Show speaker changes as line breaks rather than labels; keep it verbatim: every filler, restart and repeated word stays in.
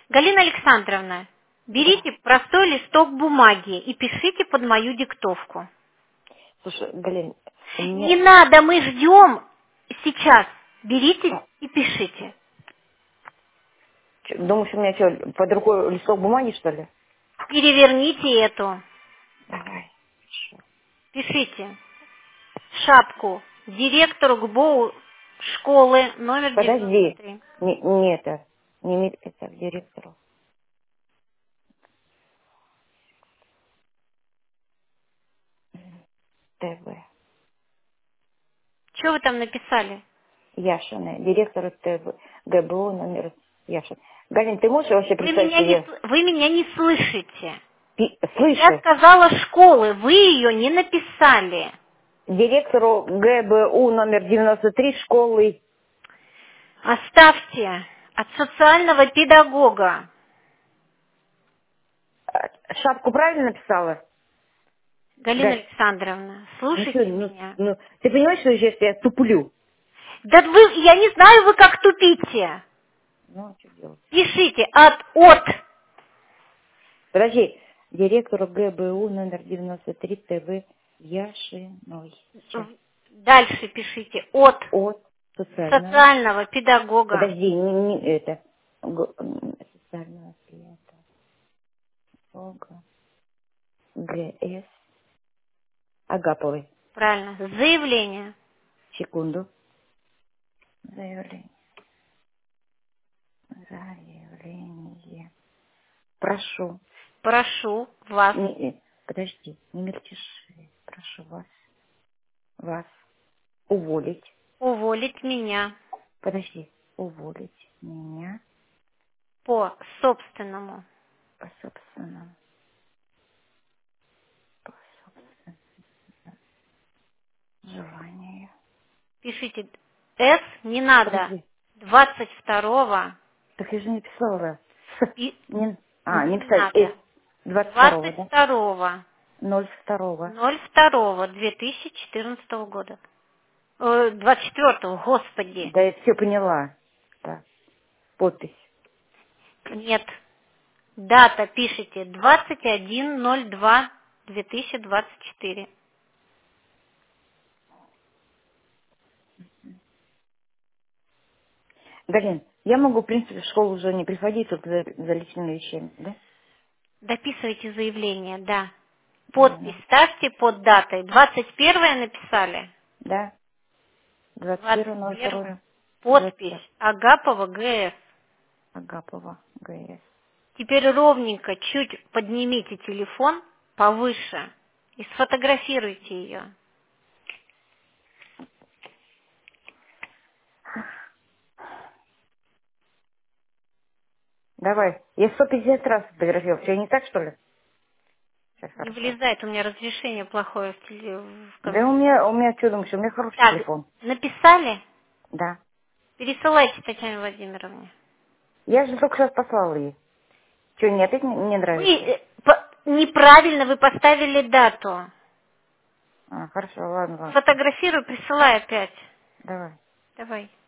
Галина Александровна,
Да.
берите простой листок бумаги и пишите под мою диктовку.
Слушай, Галин, у
Не
меня...
надо, мы ждем сейчас. Берите
а,
и пишите.
чё, думаешь, у меня что, под рукой листок бумаги, что ли?
Переверните эту.
Давай. Хорошо.
Пишите. Шапку. Директору ГБОУ школы номер девяносто
Подожди.
три.
Не, не это. Не ми- это к директору. ТВ.
Что вы там написали?
Яшина. Директору ТВ. ГБУ номер Яшин. Галин, ты можешь вообще
Вы
представить
меня не,
себе?
сл- вы меня не слышите.
Пи-
Я
Слышу.
сказала школы, вы ее не написали.
Директору ГБУ номер девяносто три школы.
Оставьте от социального педагога.
А, Шапку правильно написала?
Галина
Галь,
Александровна,
ну что,
слушайте
ну,
меня.
ну, ты понимаешь, что сейчас я туплю?
Да вы, я не знаю, вы как тупите.
Ну, а что делать?
Пишите от, от.
Подожди. Директору ГБУ номер девяносто три ТВ Яшиной. Сейчас.
Дальше пишите от
От социального.
социального педагога.
Подожди, не, не это. Г- м, социального педагога. ГС. Агаповой.
Правильно. Заявление.
Секунду. Заявление. Заявление. Прошу.
Прошу вас
Не, э, подожди, не мельтеши. Прошу вас. Вас уволить.
уволить меня
Подожди. Уволить меня
по собственному
по собственному. По собственному желанию.
пишите С, не надо.
Подожди.
двадцать второго
Так я же не писала.
и
Не, а, не
не
писать. С.
надо.
двадцать второго,
двадцать
да?
второго
Ноль второго.
ноль второго две тысячи четырнадцатого года. Э, двадцать четвёртого, господи.
Да, я все поняла. Так, подпись.
Нет. Дата пишите двадцать один ноль два две тысячи двадцать четыре.
Галин, я могу, в принципе, в школу уже не приходить только за, за личными вещами, да?
Дописывайте заявление, да. Подпись
Наверное.
ставьте под датой. двадцать первое написали.
Да? двадцать первого
двадцать
ноль
первое.
второго двадцать
Подпись
пятого.
Агапова ГС.
Агапова ГС.
Теперь ровненько чуть поднимите телефон повыше и сфотографируйте ее.
Давай. Я сто пятьдесят раз фотографировал. Что, не так, что ли? Сейчас,
Не
хорошо.
влезает, у меня разрешение плохое в, теле- в
Да у
компьютере.
меня, у меня, что думаешь, у меня хороший
Так,
телефон.
написали?
Да.
Пересылайте Татьяне Владимировне.
Я же только сейчас послала ей. Что, не опять не, не
Вы
нравится?
э, по- неправильно вы поставили дату.
А, хорошо, ладно, ладно.
Фотографирую, присылай опять.
Давай.
Давай.